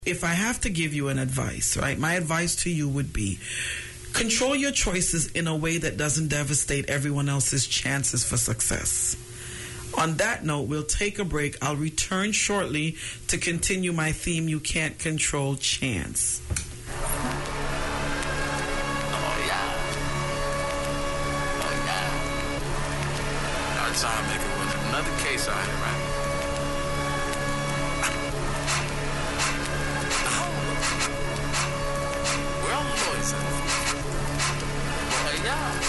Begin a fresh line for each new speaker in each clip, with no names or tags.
If I have to give you an advice, right, my advice to you would be control your choices in a way that doesn't devastate everyone else's chances for success. On that note, we'll take a break. I'll return shortly to continue my theme, You Can't Control Chance.
Trying to make it with another case out here, right? Where all the lawyers at? Well,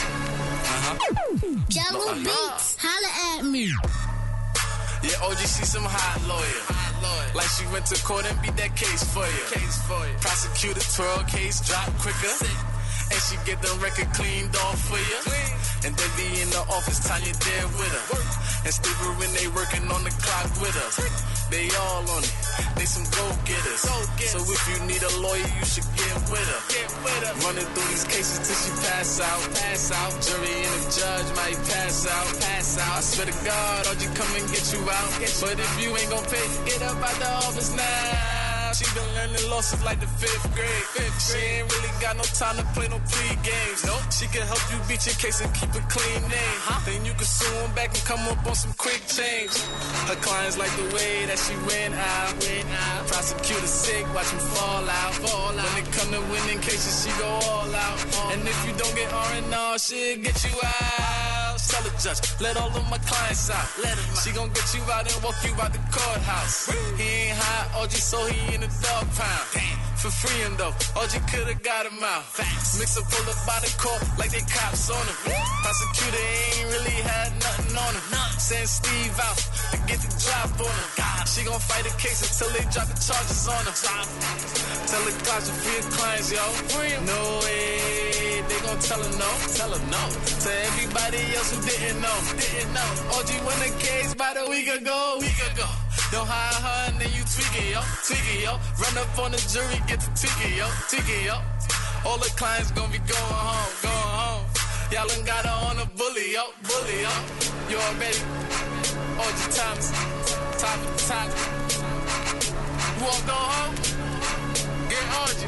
yeah.
Jello Beats, holla at me.
Yeah, OG, see some hot lawyer. Like she went to court and beat that case for you. Prosecutor twirl case, drop quicker. And she get the record cleaned off for you. And they be in the office, Tanya there with her. And Steve when they working on the clock with her. They all on it, they some go-getters. So if you need a lawyer, you should get with her. Running through these cases till she pass out. Jury and the judge might pass out. I swear to God, I'll just come and get you out. But if you ain't gon' pay, get up out the office now. She been learning losses like the 5th grade. She ain't really got no time to play no plea games. Nope. She can help you beat your case and keep a clean name. Then you can sue him back and come up on some quick change. Her clients like the way that she went out. Prosecutor sick, watch him fall out. When it come to winning cases, she go all out. And if you don't get R&R, she'll get you out. Tell the judge, let all of my clients out. She gon' get you out and walk you out the courthouse. He ain't high, OG, so he in the dog pound. For freeing though, OG could've got him out. Mixer pull up by the court like they cops on him. Prosecutor ain't really had nothing on him. Send Steve out to get the drop on him. She gon' fight the case until they drop the charges on him. Tell the cops to free your clients, yo. No way, they gon' tell her no. To everybody else who didn't know. OG won the case about a week ago. Don't hire her and then you tweak it, yo. Run up on the jury, get the ticket, yo. All the clients gon' be going home. Y'all done got her on a bully, yo. You already, OG Thomas, top of the top. You wanna go home? Get OG.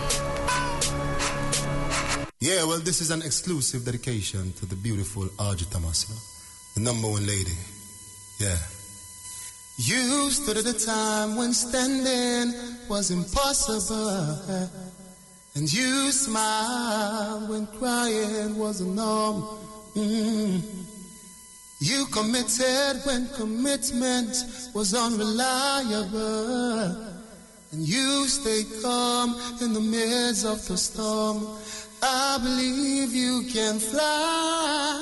Yeah, well, this is an exclusive dedication to the beautiful Audrey Thomas, the number one lady. Yeah. You stood at a time when standing was impossible, and you smiled when crying was a norm. You committed when commitment was unreliable, and you stayed calm in the midst of the storm. I believe you can fly,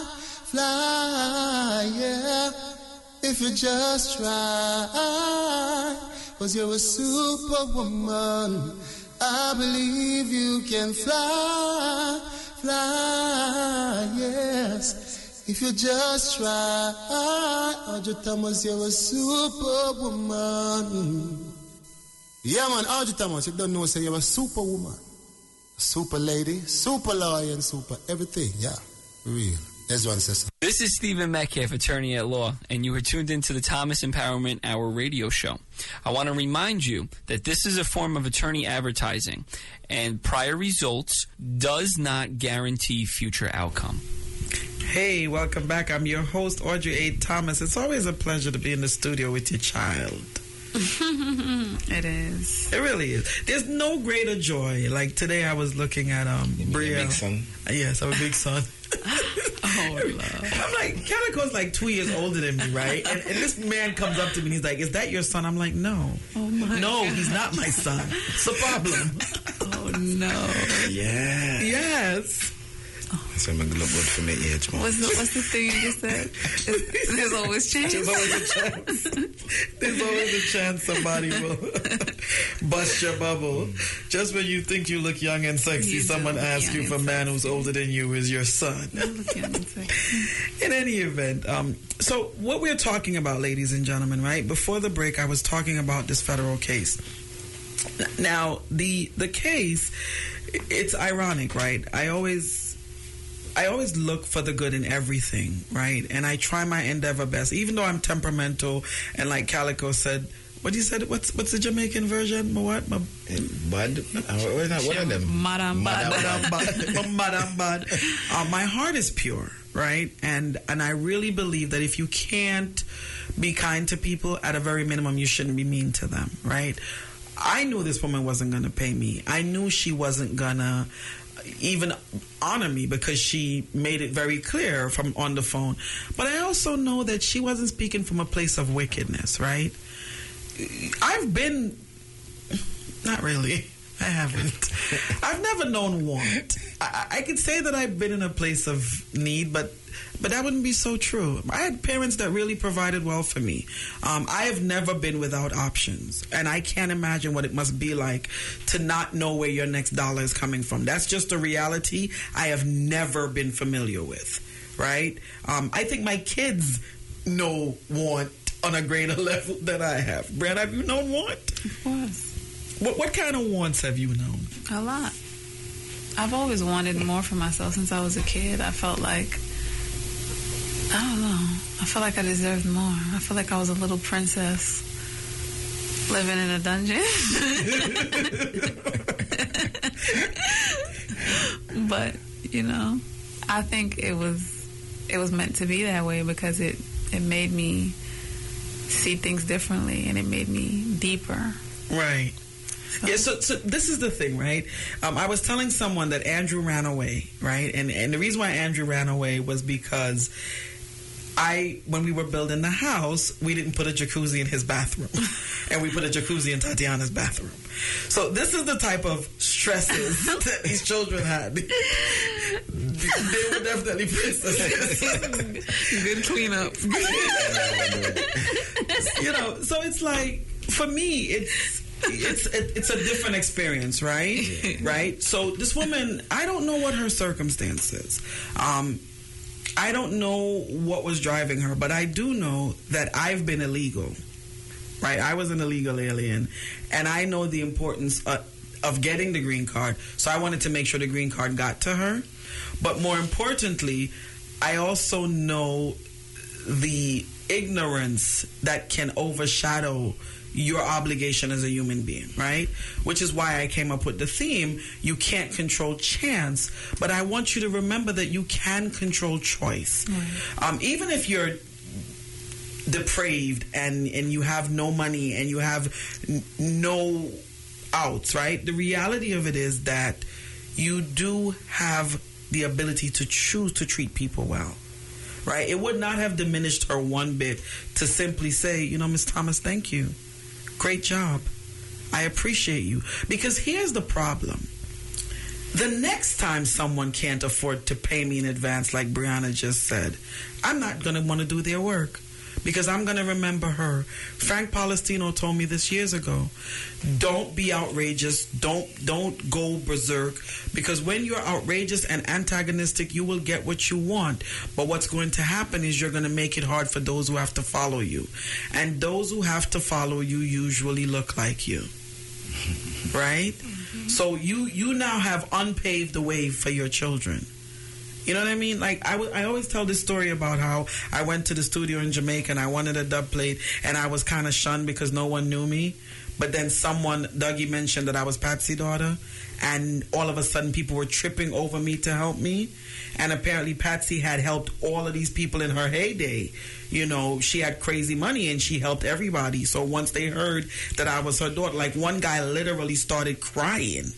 yeah. If you just try, 'cause you're a superwoman. I believe you can fly, yes. If you just try, Audrey Thomas, you're a superwoman. Yeah, man, Audrey Thomas, you don't know, say you're a superwoman. Super lady, super lawyer, and super everything, yeah, real.
This is Stephen Metcalf, attorney at law, and you are tuned into the Thomas Empowerment Hour radio show. I want to remind you that this is a form of attorney advertising, and prior results does not guarantee future outcome.
Hey, welcome back. I'm your host, Audrey A. Thomas. It's always a pleasure to be in the studio with your child.
It is.
It really is. There's no greater joy. Like today I was looking at Bria.
Big son.
Yes, I'm a big son.
Oh, love.
I'm like, Calico's like 2 years older than me, right? And this man comes up to me and he's like, "Is that your son?" I'm like, "No.
Oh my God.
He's not my son. It's a problem."
Oh no.
Yeah.
Yes.
So I'm going to look good for my age, man.
What's the thing you just said? There's always chance.
There's always a chance. There's always a chance somebody will bust your bubble. Just when you think you look young and sexy, someone asks you if a man who's older than you is your son.
You look young and sexy.
In any event, so what we're talking about, ladies and gentlemen, right? Before the break, I was talking about this federal case. Now, the case, it's ironic, right? I always look for the good in everything, right? And I try my endeavor best, even though I'm temperamental. And like Calico said, What you said? What's the Jamaican version? What?
Bad? What are them?
Madam Bad.
Madam Bad. My heart is pure, right? And I really believe that if you can't be kind to people, at a very minimum, you shouldn't be mean to them, right? I knew this woman wasn't going to pay me. I knew she wasn't going to even honor me because she made it very clear from on the phone. But I also know that she wasn't speaking from a place of wickedness, right? I've been... Not really. I haven't. I've never known want. I could say that I've been in a place of need, but that wouldn't be so true. I had parents that really provided well for me. I have never been without options, and I can't imagine what it must be like to not know where your next dollar is coming from. That's just a reality I have never been familiar with, right? I think my kids know want on a greater level than I have. Brad, have you known want?
Of course.
What kind of wants have you known?
A lot. I've always wanted more for myself since I was a kid. I felt like, I don't know, I felt like I deserved more. I felt like I was a little princess living in a dungeon. But, you know, I think it was meant to be that way because it made me see things differently and it made me deeper.
Right. Yeah, so this is the thing, right? I was telling someone that Andrew ran away, right? And the reason why Andrew ran away was because when we were building the house, we didn't put a jacuzzi in his bathroom. And we put a jacuzzi in Tatiana's bathroom. So this is the type of stresses that these children had. They were definitely princesses.
Good cleanup.
You know, so it's like, for me, it's a different experience, right? Right? So this woman, I don't know what her circumstances. I don't know what was driving her, but I do know that I've been illegal, right? I was an illegal alien, and I know the importance of getting the green card, so I wanted to make sure the green card got to her. But more importantly, I also know the ignorance that can overshadow your obligation as a human being, right? Which is why I came up with the theme, you can't control chance, but I want you to remember that you can control choice. Right. Even if you're depraved and you have no money and you have no outs, right? The reality of it is that you do have the ability to choose to treat people well. Right? It would not have diminished her one bit to simply say, you know, Miss Thomas, thank you. Great job. I appreciate you. Because here's the problem. The next time someone can't afford to pay me in advance, like Brianna just said, I'm not going to want to do their work. Because I'm going to remember her. Frank Palestino told me this years ago. Don't be outrageous. Don't go berserk. Because when you're outrageous and antagonistic, you will get what you want. But what's going to happen is you're going to make it hard for those who have to follow you. And those who have to follow you usually look like you. Right? Mm-hmm. So you now have unpaved the way for your children. You know what I mean? Like, I always tell this story about how I went to the studio in Jamaica and I wanted a dub plate and I was kind of shunned because no one knew me. But then Dougie mentioned that I was Patsy's daughter, and all of a sudden people were tripping over me to help me. And apparently Patsy had helped all of these people in her heyday. You know, she had crazy money and she helped everybody. So once they heard that I was her daughter, like one guy literally started crying.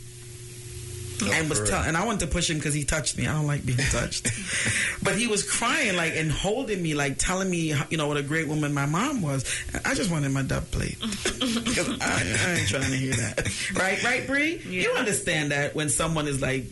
And I wanted to push him because he touched me. I don't like being touched. But he was crying, like, and holding me, like, telling me, you know, what a great woman my mom was. I just wanted my dub plate. Because I ain't trying to hear that. Right, Bree? Yeah. You understand that when someone is, like,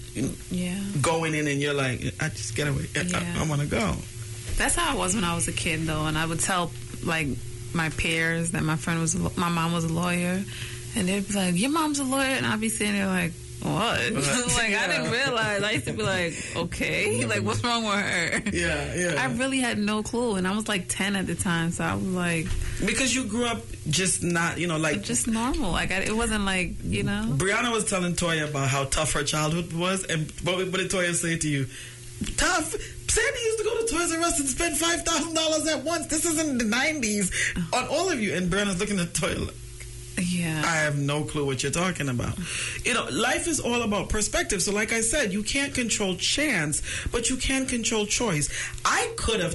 going in and you're like, I just get away. I want to go.
That's how I was when I was a kid, though. And I would tell, like, my peers that my mom was a lawyer. And they'd be like, your mom's a lawyer? And I'd be sitting there like, what? Like, I didn't realize. I used to be like, okay, like, what's wrong with her?
Yeah.
I really had no clue, and I was like 10 at the time, so I was like,
because you grew up just not, you know, like,
just normal. Like, it wasn't like, you know.
Brianna was telling Toya about how tough her childhood was, and what did Toya say to you? tough. Sandy used to go to Toys R Us and spend $5,000 at once. This is in the 90s on all of you. And Brenna's looking at the toilet.
Yeah.
I have no clue what you're talking about. You know, life is all about perspective. So like I said, you can't control chance, but you can control choice. I could have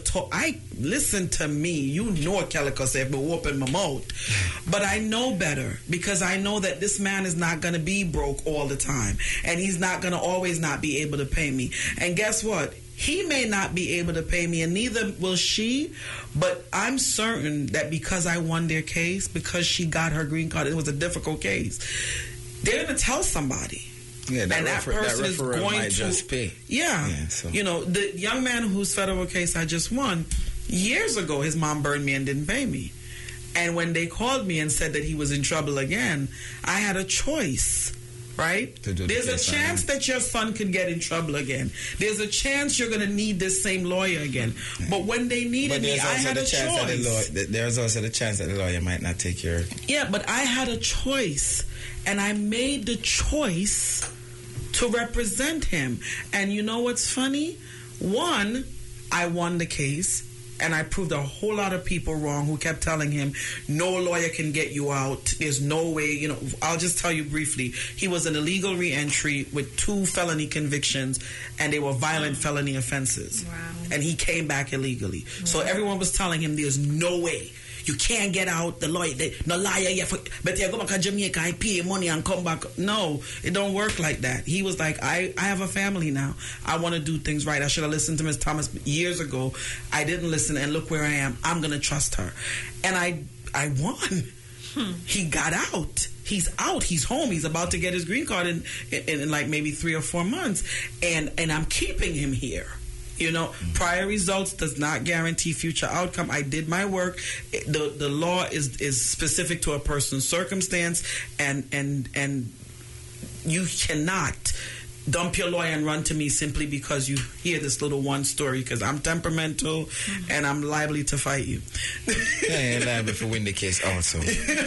listen to me. You know Calico said, but open my mouth. But I know better because I know that this man is not going to be broke all the time. And he's not going to always not be able to pay me. And guess what? He may not be able to pay me, and neither will she, but I'm certain that because I won their case, because she got her green card, it was a difficult case, they're going to tell somebody.
Yeah,
that person is going
might
to
just pay.
Yeah.
So.
You know, the young man whose federal case I just won, years ago, his mom burned me and didn't pay me. And when they called me and said that he was in trouble again, I had a choice. Right? There's a chance that your son could get in trouble again. There's a chance you're going to need this same lawyer again. But when they needed me, I had a choice.
There's also the chance that the lawyer might not take your...
Yeah, but I had a choice. And I made the choice to represent him. And you know what's funny? One, I won the case. And I proved a whole lot of people wrong who kept telling him, no lawyer can get you out. There's no way, you know. I'll just tell you briefly. He was an illegal reentry with 2 felony convictions, and they were violent felony offenses.
Wow.
And he came back illegally. Wow. So everyone was telling him, there's no way. You can't get out. The lawyer, no liar. But you go back to Jamaica, I pay money and come back. No, it don't work like that. He was like, I have a family now. I want to do things right. I should have listened to Ms. Thomas years ago. I didn't listen, and look where I am. I'm going to trust her. And I won. He got out. He's out. He's home. He's about to get his green card in like maybe 3 or 4 months. And I'm keeping him here. You know, prior results does not guarantee future outcome. I did my work. The law is specific to a person's circumstance, and you cannot dump your lawyer and run to me simply because you hear this little one story, because I'm temperamental and I'm liable to fight you.
Yeah, liable to win the case also.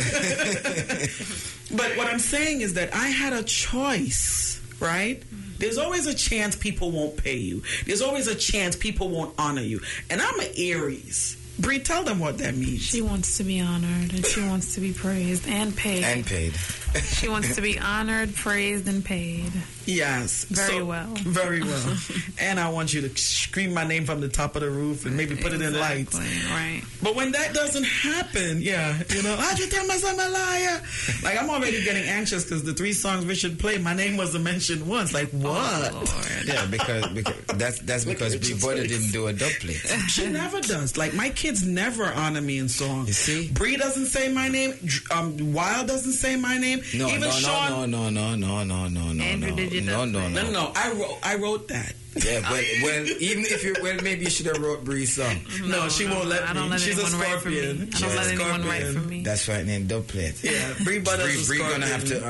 But what I'm saying is that I had a choice, right? There's always a chance people won't pay you. There's always a chance people won't honor you. And I'm an Aries. Bree, tell them what that means.
She wants to be honored, and she wants to be praised and paid.
And paid.
She wants to be honored, praised, and paid.
Yes.
Very well.
Very well. And I want you to scream my name from the top of the roof and maybe put it in lights.
Right.
But when that doesn't happen, you know, how'd you tell my son a liar? Like, I'm already getting anxious because the 3 songs we should play, my name wasn't mentioned once. Like, what?
Oh,
yeah, because that's because Bree Butter didn't do a dub plate.
She never does. Like, my kids never honor me in songs.
You see?
Bree doesn't say my name. Wild doesn't say my name.
No.
Sean.
No.
Andrew, did you know?
No. I wrote that.
Yeah, well, even if you maybe you should have wrote Bree's song.
No, she won't let me.
I don't let
She's a
anyone write for me.
Scorpion.
I don't let anyone write for me.
That's right, named dub plate.
Yeah, Bree Butter's
Bree gonna have to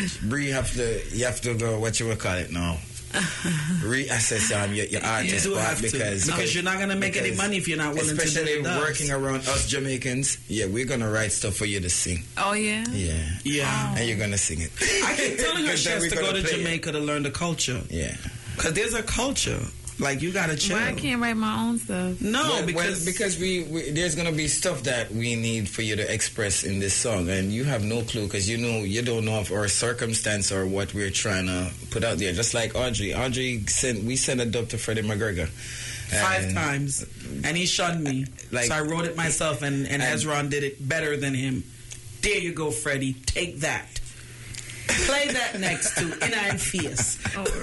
you have to go, what you will call it now. Reassess your artist part because
you're not gonna make any money if you're not willing to do it.
Especially working around us Jamaicans, we're gonna write stuff for you to sing.
Oh yeah?
Yeah.
And you're gonna sing it.
I keep telling her she has to go to Jamaica to learn the culture.
Yeah.
Because there's a culture. Like, you gotta chill.
Well, I can't write my own stuff.
No,
because we there's gonna be stuff that we need for you to express in this song, and you have no clue because you don't know of our circumstance or what we're trying to put out there. Just like Audrey sent a dub to Freddie McGregor
5 times, and he shunned me. So I wrote it myself, and Hezron did it better than him. There you go, Freddie. Take that. Play that next to In I'm Fierce.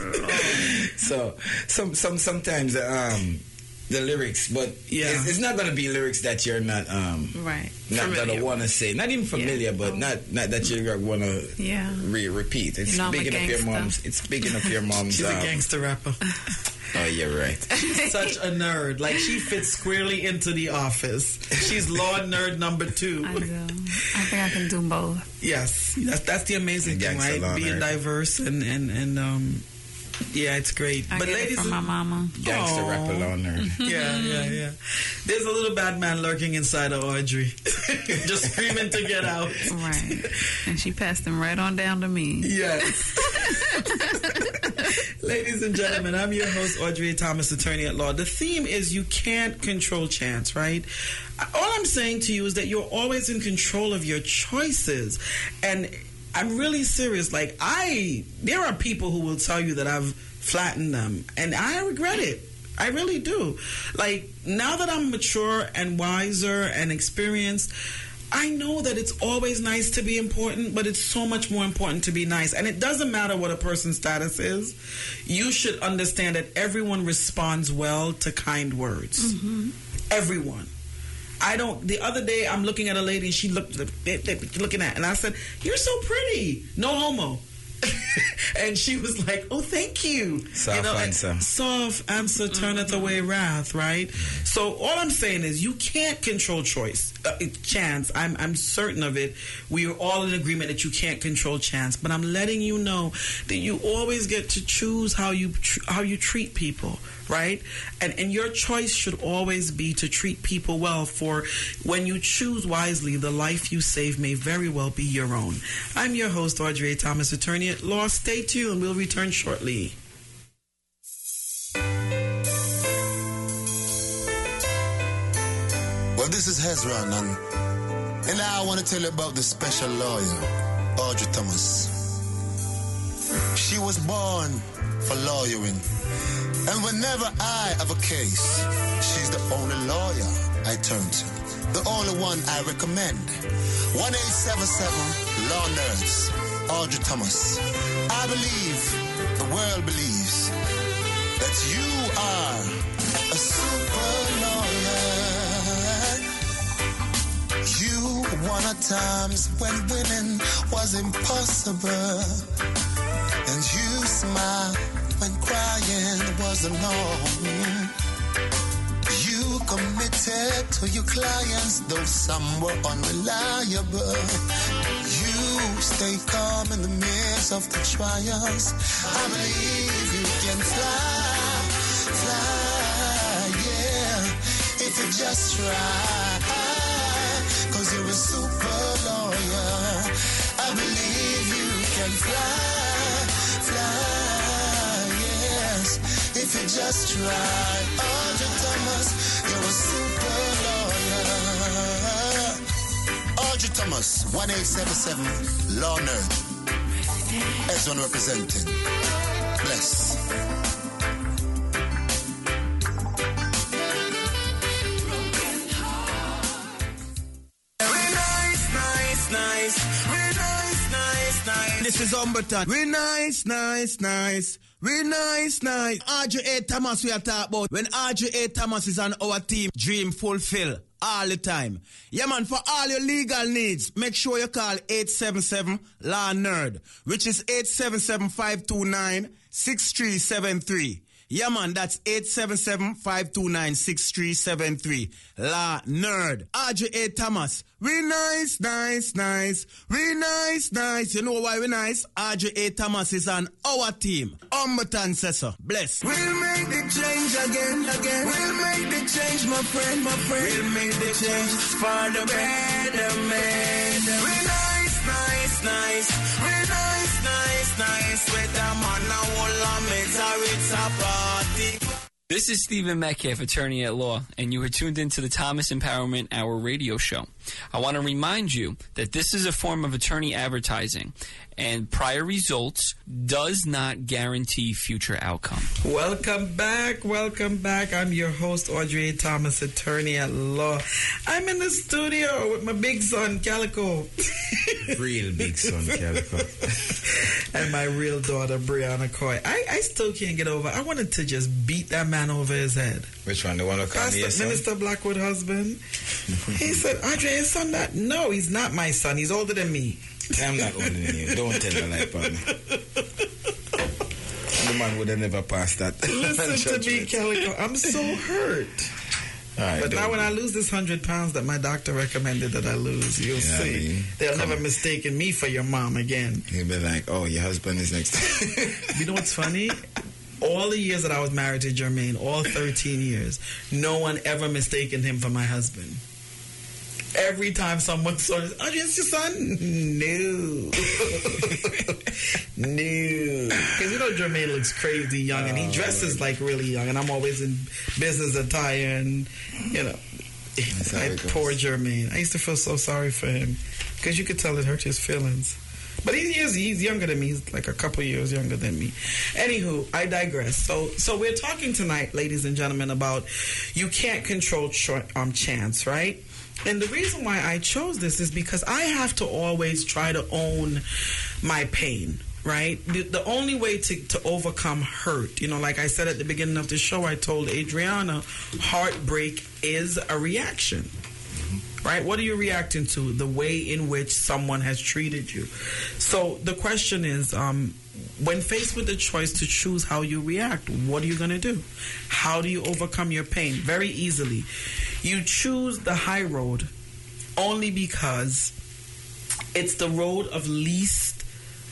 So sometimes the lyrics, but it's not going to be lyrics that you're not gonna want to say. Not even familiar, but not that you're gonna want to repeat. It's speaking of your mom's. It's speaking of your mom's.
She's a gangster rapper.
Oh, you're right.
She's such a nerd. Like, she fits squarely into The Office. She's law nerd number 2.
I do. I think I can do both.
Yes, that's the amazing thing, right? Being diverse and it's great.
I get it from my mama.
Gangster rapper law nerd.
Yeah. There's a little bad man lurking inside of Audrey, just screaming to get out.
Right, and she passed him right on down to me.
Yes. Ladies and gentlemen, I'm your host, Audrey Thomas, attorney at law. The theme is you can't control chance, right? All I'm saying to you is that you're always in control of your choices. And I'm really serious. Like, there are people who will tell you that I've flattened them, and I regret it. I really do. Like, now that I'm mature and wiser and experienced, I know that it's always nice to be important, but it's so much more important to be nice. And it doesn't matter what a person's status is. You should understand that everyone responds well to kind words. Mm-hmm. Everyone. The other day, I'm looking at a lady and she looking at, and I said, "You're so pretty. No homo." And she was like, "Oh, thank you."
Soft answer.
Soft answer turneth away wrath, right? So all I'm saying is you can't control chance. I'm certain of it. We are all in agreement that you can't control chance. But I'm letting you know that you always get to choose how you treat people, right? And your choice should always be to treat people well, for when you choose wisely, the life you save may very well be your own. I'm your host, Audrey Thomas, attorney at law. Stay tuned. We'll return shortly.
Well, this is Hezron, and now I want to tell you about the special lawyer, Audrey Thomas. She was born for lawyering, and whenever I have a case, she's the only lawyer I turn to, the only one I recommend. 1-877 Law Nerds, Audrey Thomas. I believe the world believes that you are a super lawyer. You won at times when winning was impossible, and you smiled when crying was the norm. You committed to your clients, though some were unreliable. You stay calm in the midst of the trials. I believe you can fly, yeah, if you just try, 'cause you're a super lawyer. I believe you can fly, yes, if you just try. Audrey Thomas, you're a super lawyer. Audrey Thomas, 1-877 Law Nerd. Everyone representing. Bless.
This is Umberton. We nice. We nice. Audrey A. Thomas we are talking about. When Audrey A. Thomas is on our team, dream fulfill all the time. Yeah, man, for all your legal needs, make sure you call 877 Law Nerd, which is 877-529-6373. Yeah, man, that's 877-529-6373. La Nerd. Audrey A. Thomas. We nice. We nice. You know why we nice? Audrey A. Thomas is on our team. Umberton says so. Bless. We'll make the change again. We'll make the change, my friend. We'll make the change for the better, man. We nice. We nice. With a man, a whole it's a party.
This is Stephen Metcalf, attorney at law, and you are tuned into the Thomas Empowerment Hour radio show. I want to remind you that this is a form of attorney advertising, and prior results does not guarantee future outcome.
Welcome back. I'm your host, Audrey Thomas, attorney at law. I'm in the studio with my big son, Calico.
Real big son, Calico.
And my real daughter, Brianna Coy. I still can't get over. I wanted to just beat that man over his head.
Which one? The one who called me your son?
Minister Blackwood husband. He said, Audrey, his son that? No, he's not my son. He's older than me.
I'm not older than you. Don't tell me like that. The man would have never passed that.
Listen to me, Calico. I'm so hurt. Right, but now when I lose this 100 pounds that my doctor recommended that I lose, you'll see. They'll never mistaken me for your mom again.
He'll be like, oh, your husband is next.
You know what's funny? All the years that I was married to Jermaine, all 13 years, no one ever mistaken him for my husband. Every time someone saw it, oh, it's your son? No. No. Because because Jermaine looks crazy young, and he dresses like really young, and I'm always in business attire, and poor Jermaine. I used to feel so sorry for him because you could tell it hurt his feelings. But he's younger than me. He's like a couple years younger than me. Anywho, I digress. So we're talking tonight, ladies and gentlemen, about you can't control chance, right? And the reason why I chose this is because I have to always try to own my pain, right? The only way to overcome hurt, like I said at the beginning of the show, I told Adriana, heartbreak is a reaction. Right? What are you reacting to? The way in which someone has treated you. So the question is, when faced with the choice to choose how you react, what are you going to do? How do you overcome your pain? Very easily. You choose the high road only because it's the road of least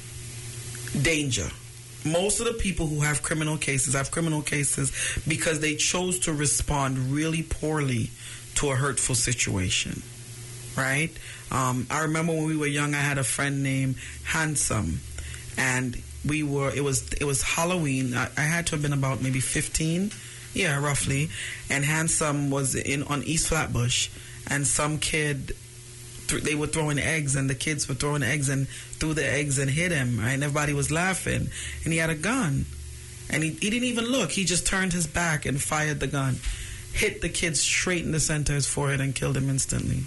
danger. Most of the people who have criminal cases because they chose to respond really poorly to a hurtful situation, right? I remember when we were young, I had a friend named Handsome, and it was Halloween. I had to have been about maybe 15, roughly, and Handsome was on East Flatbush, and some kid, they were throwing eggs, and the kids were throwing eggs and threw the eggs and hit him, right? And everybody was laughing, and he had a gun, and he didn't even look. He just turned his back and fired the gun. Hit the kid straight in the center of his forehead and killed him instantly.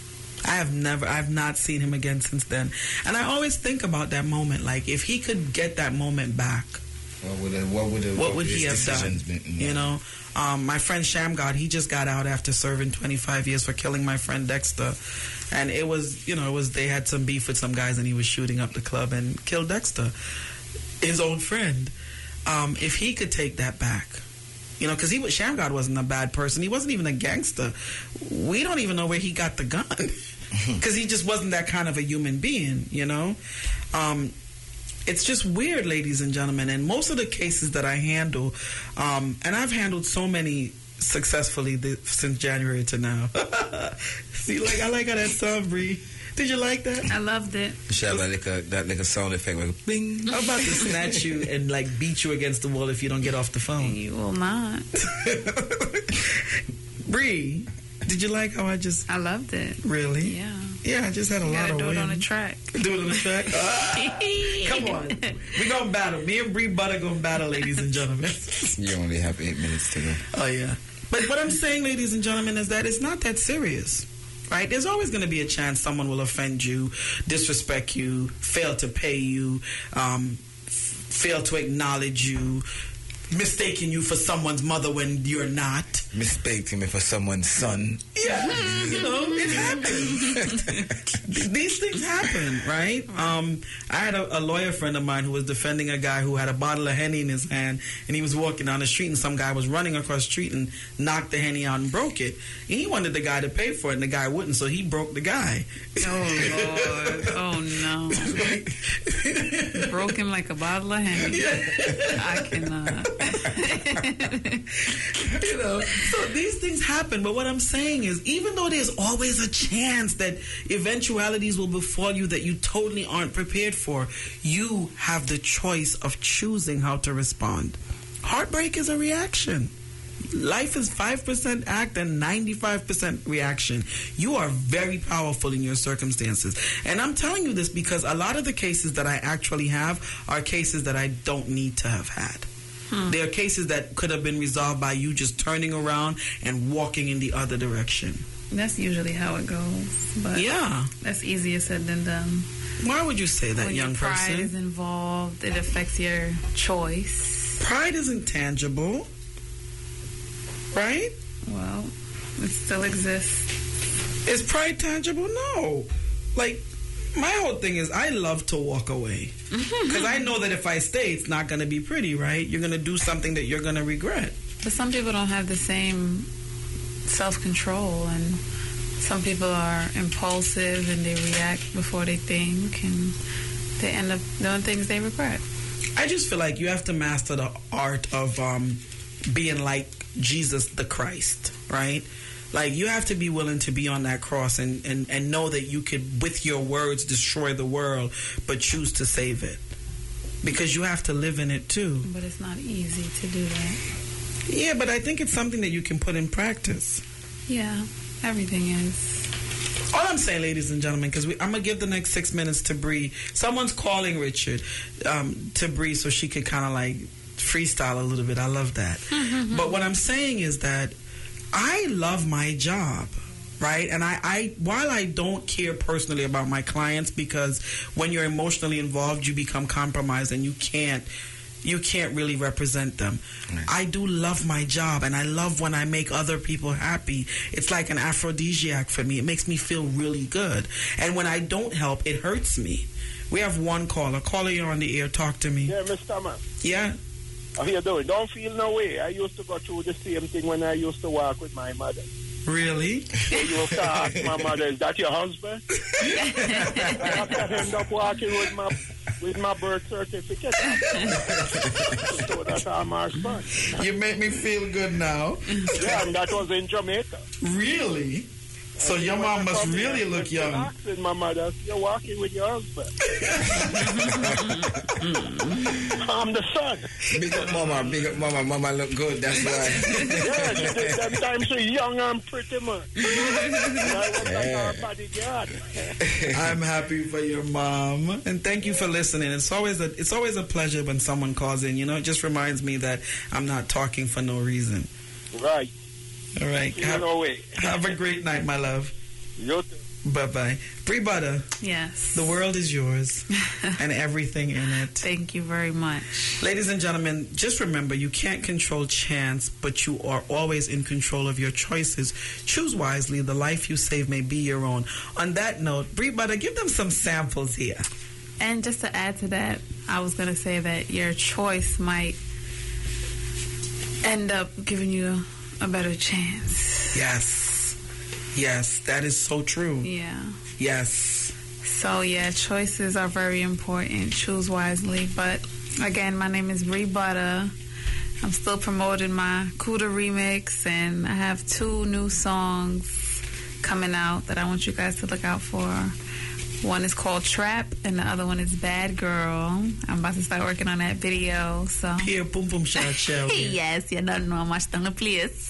I've not seen him again since then. And I always think about that moment, like if he could get that moment back, what would he have done? Been, my friend Shamgod, he just got out after serving 25 years for killing my friend Dexter. And it was they had some beef with some guys, and he was shooting up the club and killed Dexter, his own friend. If he could take that back, because Shamgod wasn't a bad person. He wasn't even a gangster. We don't even know where he got the gun because he just wasn't that kind of a human being, It's just weird, ladies and gentlemen. And most of the cases that I handle, and I've handled so many successfully since January to now. See, I like how that sound, Bree. Did you like that?
I loved it.
You should have that sound effect, like bing.
I'm about to snatch you and beat you against the wall if you don't get off the phone.
You will not.
Bree, did you like how I
loved it.
Really?
Yeah.
Yeah, I just had a lot of
do
wind.
it on the track.
Do it on the track? Come on. We're going to battle. Me and Bree Butter going to battle, ladies and gentlemen.
You only have 8 minutes to go.
Oh, yeah. But what I'm saying, ladies and gentlemen, is that it's not that serious. Right? There's always going to be a chance someone will offend you, disrespect you, fail to pay you, fail to acknowledge you, mistaking you for someone's mother when you're not.
Mistaking me for someone's son.
Yeah, it happens. These things happen, right? I had a lawyer friend of mine who was defending a guy who had a bottle of Henny in his hand, and he was walking down the street, and some guy was running across the street and knocked the Henny out and broke it. And he wanted the guy to pay for it, and the guy wouldn't, so he broke the guy.
Oh, Lord. Oh, no. Broke him like a bottle of Henny. Yeah. I cannot.
So these things happen, but what I'm saying is, even though there's always a chance that eventualities will befall you that you totally aren't prepared for, you have the choice of choosing how to respond. Heartbreak is a reaction. Life is 5% act and 95% reaction. You are very powerful in your circumstances. And I'm telling you this because a lot of the cases that I actually have are cases that I don't need to have had. There are cases that could have been resolved by you just turning around and walking in the other direction.
That's usually how it goes. But
yeah.
That's easier said than done.
Why would you say that, young person?
When pride is involved, it affects your choice.
Pride isn't tangible, right?
Well, it still exists.
Is pride tangible? No. My whole thing is I love to walk away. Because I know that if I stay, it's not going to be pretty, right? You're going to do something that you're going to regret.
But some people don't have the same self-control, and some people are impulsive and they react before they think, and they end up doing things they regret.
I just feel like you have to master the art of being like Jesus the Christ, right? Like, you have to be willing to be on that cross and know that you could, with your words, destroy the world, but choose to save it. because you have to live in it too.
But it's not easy to do that.
Yeah, but I think it's something that you can put in practice.
Yeah, everything is.
All I'm saying, ladies and gentlemen, because I'm going to give the next 6 minutes to Bree. Someone's calling Richard to Bree so she could kind of like freestyle a little bit. I love that. Mm-hmm. But what I'm saying is that I love my job. Right? And I while I don't care personally about my clients, because when you're emotionally involved, you become compromised and you can't really represent them. Right. I do love my job, and I love when I make other people happy. It's like an aphrodisiac for me. It makes me feel really good. And when I don't help, it hurts me. We have one caller. Caller, you're on the air. Talk to me.
Yeah, Mr. Thomas.
Yeah?
How you doing? Don't feel no way. I used to go through the same thing when I used to work with my mother.
Really?
So you have to ask my mother, is that your husband? I have to end up walking with my birth certificate. So that I'm her son.
You make me feel good now.
Yeah, and that was in Jamaica.
Really? So your mom must really look young.
Asking my mother, you're walking with your husband. I'm the son.
Big up mama. Mama look good, that's why.
Yeah, she said sometimes she's young and pretty, man. I was like her bodyguard.
I'm happy for your mom, and thank you for listening. It's always a pleasure when someone calls in. You know, it just reminds me that I'm not talking for no reason.
Right.
All right. Have a great night, my love.
You too.
Bye-bye. Bree Butter.
Yes.
The world is yours and everything in it.
Thank you very much.
Ladies and gentlemen, just remember, you can't control chance, but you are always in control of your choices. Choose wisely. The life you save may be your own. On that note, Bree Butter, give them some samples here.
And just to add to that, I was going to say that your choice might end up giving you a better chance.
Yes, that is so true.
Yeah.
Yes.
So yeah, choices are very important. Choose wisely. But again, my name is Bree Butter. I'm still promoting my Kuda remix, and I have 2 new songs coming out that I want you guys to look out for. One is called Trap, and the other one is Bad Girl. I'm about to start working on that video. So
here, boom boom shot show.
Yes, you don't know much on the place.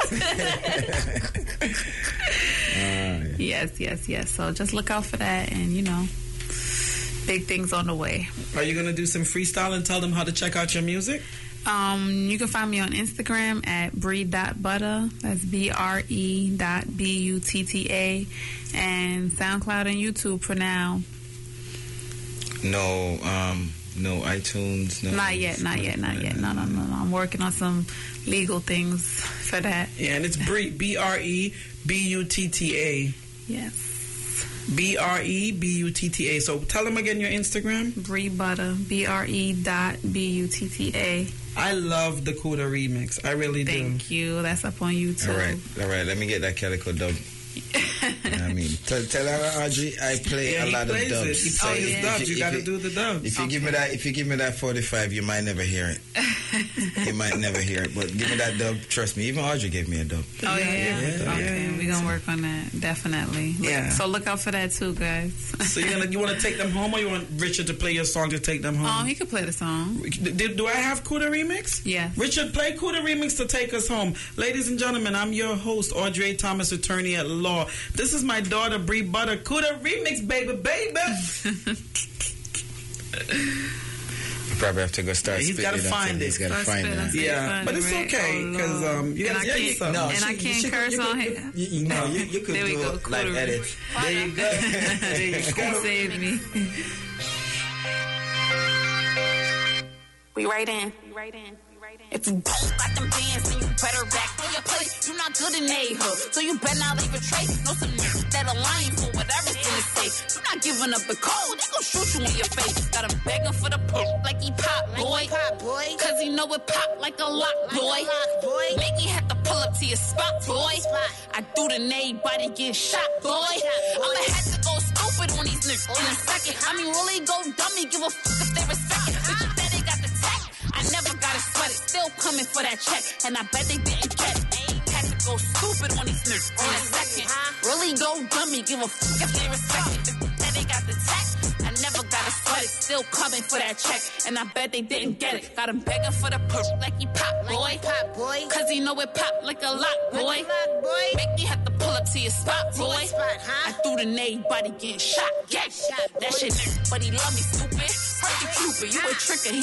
Yes. So just look out for that, and big things on the way.
Are you gonna do some freestyle and tell them how to check out your music?
You can find me on Instagram at Bree.Butter. That's BRE.BUTTA, and SoundCloud and YouTube for now.
No iTunes. No.
Not yet. No. I'm working on some legal things for that.
Yeah, and it's Bree, BREBUTTA.
Yes.
BREBUTTA. So tell them again your Instagram.
Bree Butter. BRE.BUTTA.
I love the Kuda remix. I really do.
Thank you. That's up on YouTube.
All right. Let me get that Calico dub. I mean, tell Audrey I play a lot of dubs.
He plays dubs. You got to do the dubs.
If you give me that 45, you might never hear it. You might never hear it, but give me that dub. Trust me, even Audrey gave me a dub.
Oh yeah. Okay, we're gonna work on that definitely.
Yeah.
So look out for that too, guys.
So you want to take them home, or you want Richard to play your song to take them home?
He could play the song.
Do I have Kuda remix?
Yes.
Richard, play Kuda remix to take us home. Ladies and gentlemen, I'm your host, Audrey Thomas, attorney at law. This is my daughter, Bree Butter. Kuda remix, baby.
You probably have to go start.
He's got to find it.
He's got to find it.
Yeah, but it's okay because
I can't curse on him.
You could do it like edit. There you go.
Save me.
We right in. If you don't got them bands, then you better back on your place. You not good in neighborhood, so you better not leave a trace. Know some niggas that are lying for whatever's in the safe. You not giving up the code, they gon' shoot you in your face. Got him begging for the poop like he pop, boy. Cause he know it pop like a lock, boy. Make me have to pull up to your spot, boy. I do the everybody get shot, boy. I'ma have to go stupid on these niggas in a second. I mean, really go dummy, give a fuck if they respect it. Bitch, you bet they got the tech. I never gotta sweat it, still coming for that check. And I bet they didn't get it. Had to go stupid on these niggas in a second. Really go dummy, give a fuck if they respect it. yeah, they got the tech. I never got a sweat it, still coming for that check. And I bet they didn't get it. Got him begging for the push like he pop, boy. Cause he know it pop like a lot, boy. Make me have to pull up to your spot, boy. I threw the nade, body getting shot, yeah. That shit, but he love me, stupid. Perfect Cupid, you a tricker.